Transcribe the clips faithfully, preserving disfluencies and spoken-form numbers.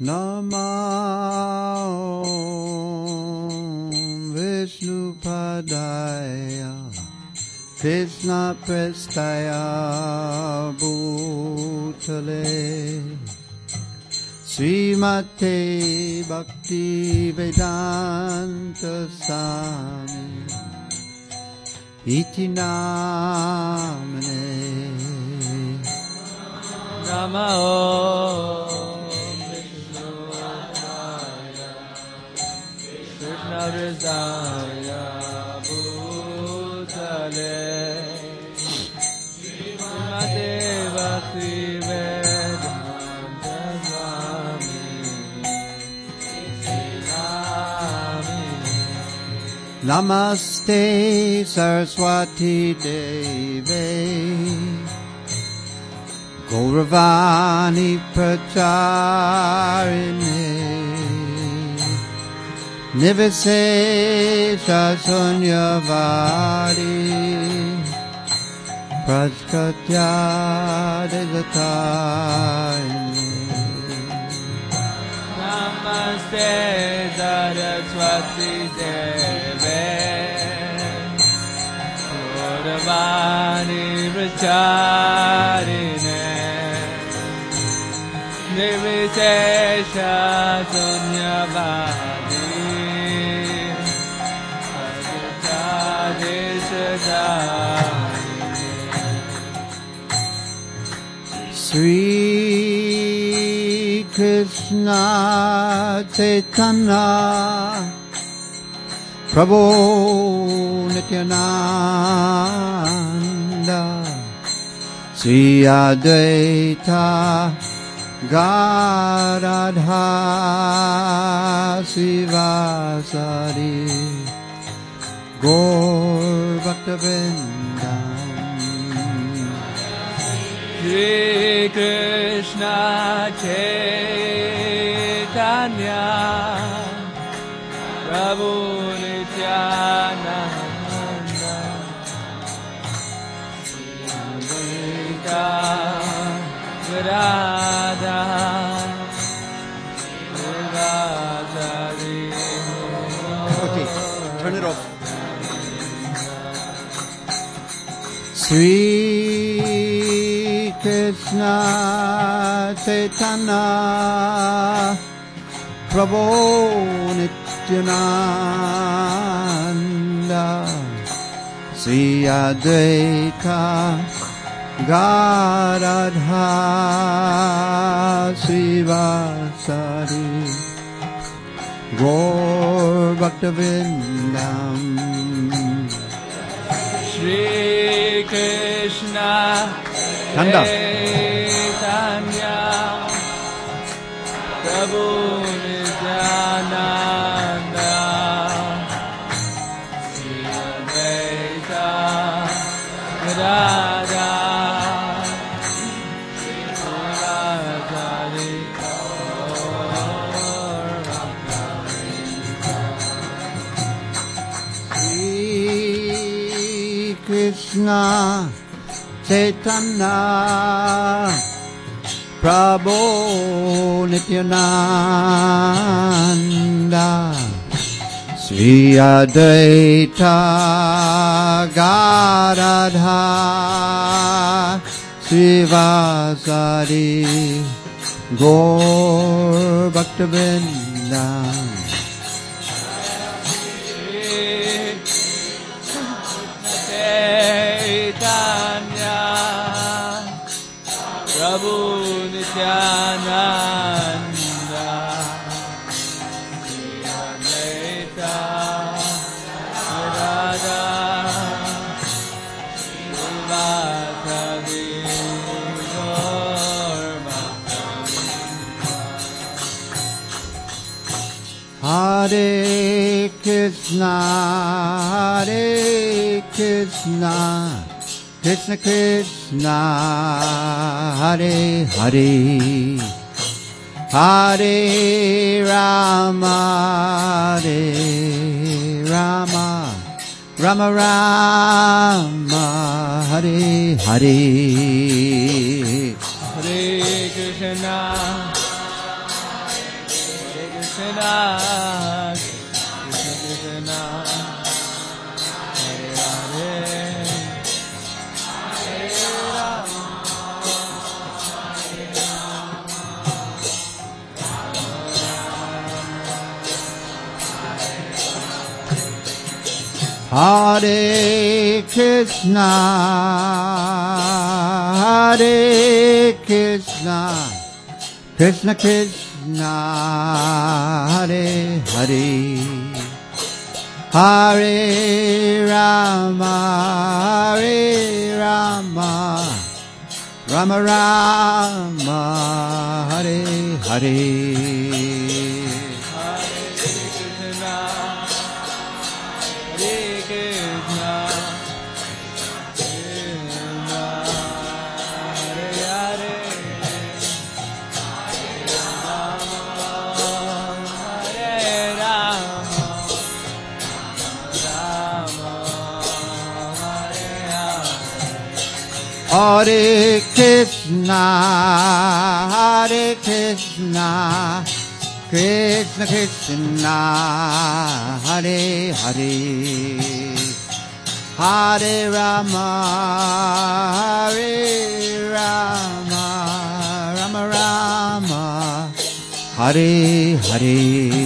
Namo Vishnupadaya Krishna Prestaya Bhutale Srimate Bhakti Vedanta Swami Iti Namane Namo Vishnupadaya Krishna Prestaya Bhutale Srimate Bhakti Vedanta Swami Namaste Saraswati Deve Gauravani Pracharine Nivesesha Sunyavadi Prajkatya Devatayane Namaste Saraswati Deve Gauravani Pracharine Nivesesha Sunyavadi Sri Krishna Chaitanya Prabhu Nityananda Sri Advaita Gadadha Sivasari Gaur Bhaktavindam Shri Krishna Chaitanya Prabhu Nityananda Sri Advaita Gadadha Sivasari. Okay, turn it off. Sri Krishna Chaitanya Prabhu Nityananda Sri Advaita Gadadha Sivasari Gaur Bhaktavindam Shri Krishna Chaitanya Prabhu Nityananda Sri Advaita Gadadha Sivasari Krishna Chaitanya Prabhu Nityananda Sri Advaita Gadadha Sivasari Gaur Bhaktavindam Chaitanya Prabhu Nityananda Sri Advaita Gadadha Sivasari Gaur Bhaktavindam Hare Krishna Hare Krishna Krishna Krishna Hare Hare Hare Rama Hare Rama Rama Rama Hare Hare Hare Krishna Hare Krishna, Hare Krishna, Krishna Krishna, Hare Hare, Hare Rama, Hare Rama, Rama Rama, Hare Hare. Hare Krishna, Hare Krishna, Krishna Krishna, Hare Hare, Hare Rama, Hare Rama, Rama Rama, Hare Hare.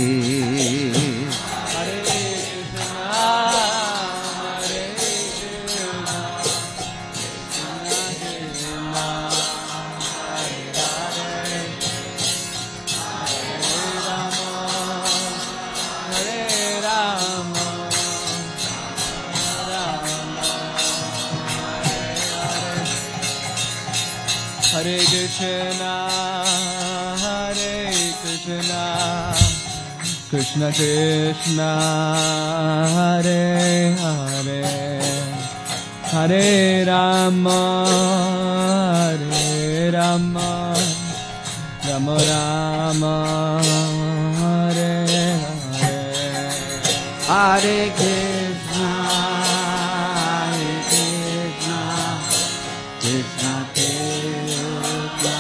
Hare Krishna, Hare Krishna, Krishna Krishna, Hare Hare, Hare Rama, Hare Rama, Rama Rama, Hare Hare, Hare Krishna, Hare Krishna, Krishna Krishna,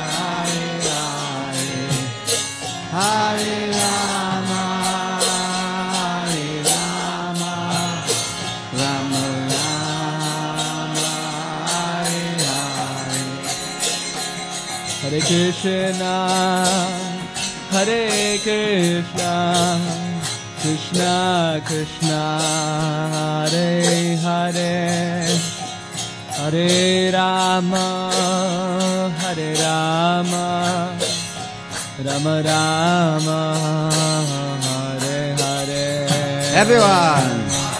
Hare Rama, Hare Rama, Rama Rama, Hare Hare. Hare Krishna, Hare Krishna, Krishna Krishna, Hare Hare, Hare Rama, Hare Rama, Rama Rama, Hare Hare. Everyone.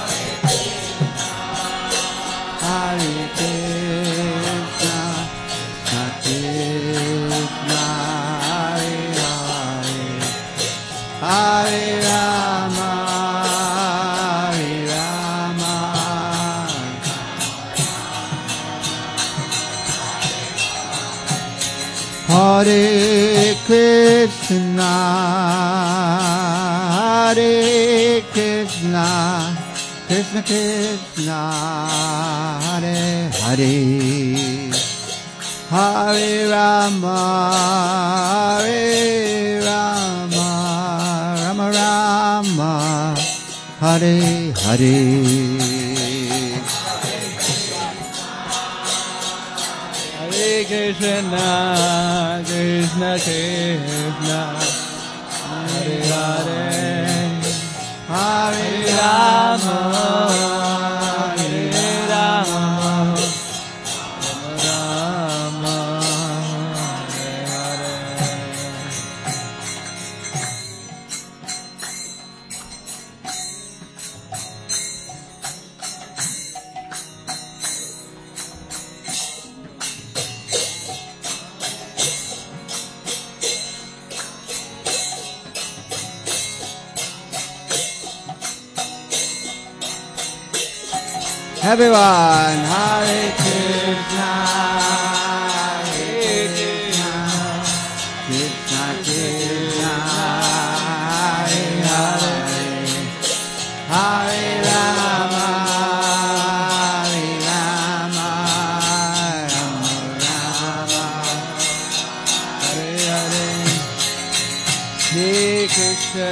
Hare Krishna, Krishna, Hare Hare, Hare Rama, Hare Rama, Hare Krishna, Hare Krishna, Krishna Krishna, Hare Hare, Hare Rama, Hare Rama, Rama Rama, Hare Hare. Hare Krishna, Krishna Krishna, Hare Hare, Hare Rama, Hare Rama, Rama Rama, Hare Hare. Everyone, Hare Krishna, Hare Krishna, Krishna Krishna, Hare Hare, Hare Rama, Hare Rama, Rama Rama, Hare Hare, Hare Krishna,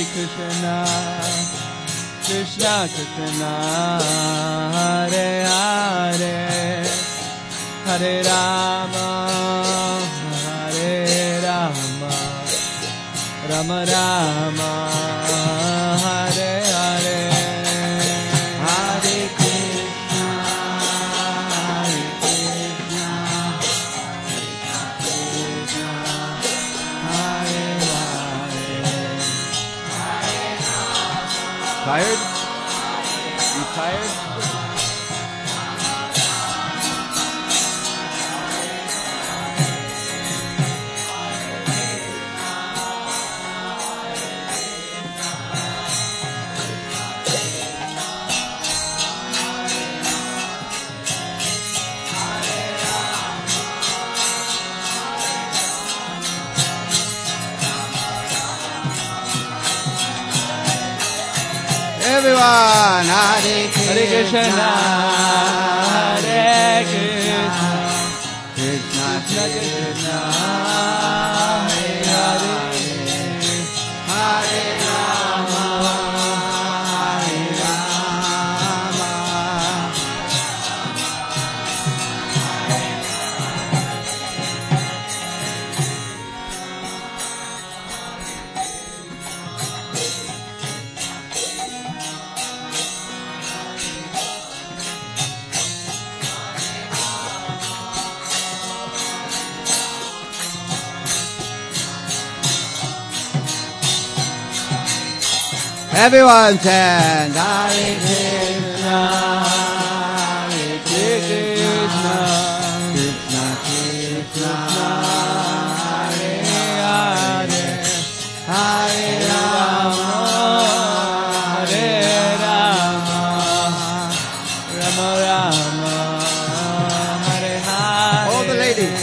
Krishna, Krishna Krishna, Hare Hare, Hare Rama, Hare Rama, Rama Rama, Hare Hare, Hare Krishna, Hare Krishna, Krishna, Hare Hare. Tired? You tired? Everyone, Hare Krishna, Hare Krishna, Hare Krishna, Krishna Krishna Krishna, Hare Hare Hare, Hare Rama, Hare Rama. Everyone chant Hare Krishna, Hare Krishna, Krishna Krishna, Hare Hare, Hare Rama, Hare Rama, Rama Rama, Hare Hare. All the ladies.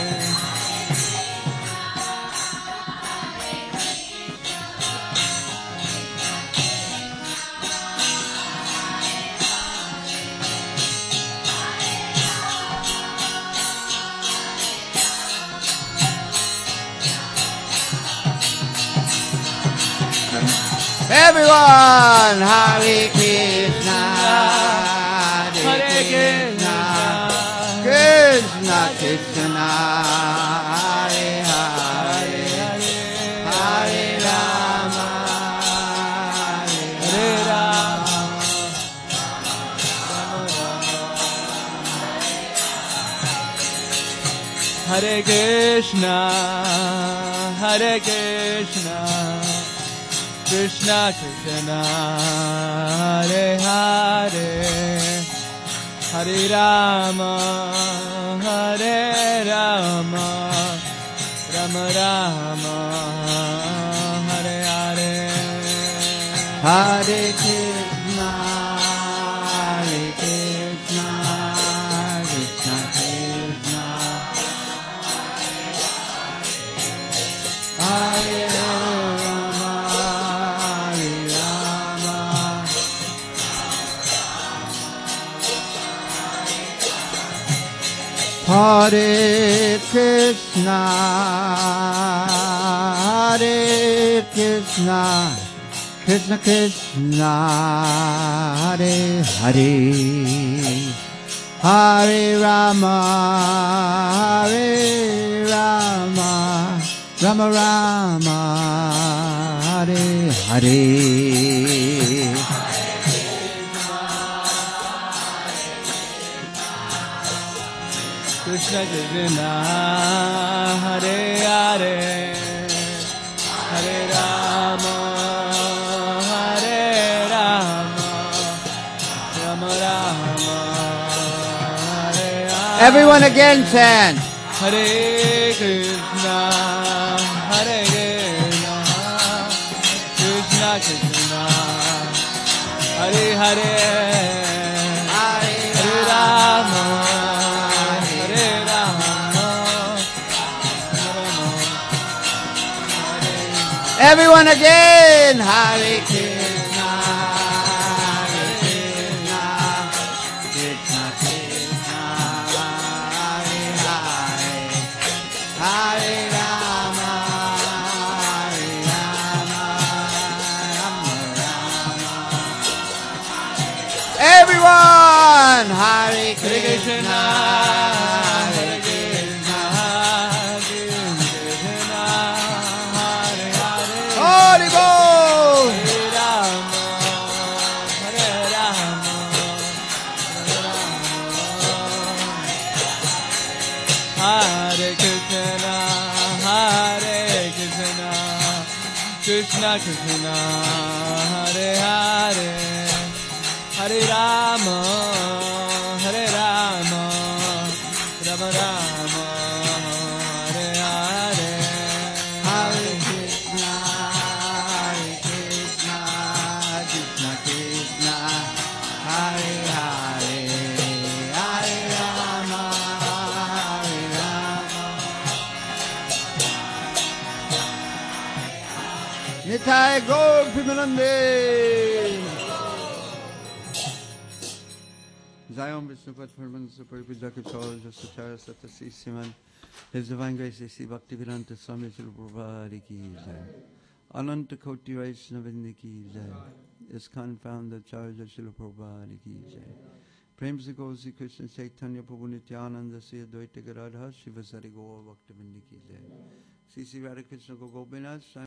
Everyone, Hare Krishna, Hare Krishna, Krishna Krishna, Hare Hare, Hare Rama, Hare Rama. Hare Krishna, Hare Krishna, Krishna Krishna, Hare Hare, Hare Rama, Hare Rama, Rama Rama, Hare Hare. Hare Krishna, Hare Krishna, Krishna Krishna, Hare Rama, Hare Rama. Hare Krishna, Hare Krishna, Krishna Krishna, Hare Hare, Hare Rama, Hare Rama, Rama Rama, Hare Hare. Krishna Krishna, Hare Hare, Hare Rama, Hare Rama, Rama Rama, Hare Hare. Everyone again chant. Hare Krishna, Hare Krishna, Krishna Krishna, Hare Hare, Hare Rama, Hare Rama, Everyone again. Hare Krishna, Hare Krishna, Krishna Krishna, Hare Hare, Hare Rama, Hare Rama, everyone. Hare Hare Krishna, Hare Hare Krishna, Krishna, Hare Hare, Holy Bol. Hare Rama, Hare Rama, Hare Krishna, Hare Krishna, Krishna Krishna, Hare Hare, Hare Rama, Hare Rama, Rama Rama, Hare Hare, Hare Krishna, Hare Krishna, Krishna Krishna, Hare Hare, Hare Rama, Hare Rama. Nitai Gaur Pimanande. Zion Vishnupat Parman Super Vijaka Chol Jasachara Satasi Siman. His Divine Grace A C Bhaktivedanta Swami Srila Prabhupada Ki Jai. Ananta Koti Vaishnavindi Ki Jai. ISKCON founder Charja Srila Prabhupada Ki Jai. Prem Se Gosi Krishna Chaitanya Prabhu Nityananda Se Advaita Gadadhar Shiva Sari Gaur Bhaktivinoda Ki Jai. C C Radha Krishna Gopinath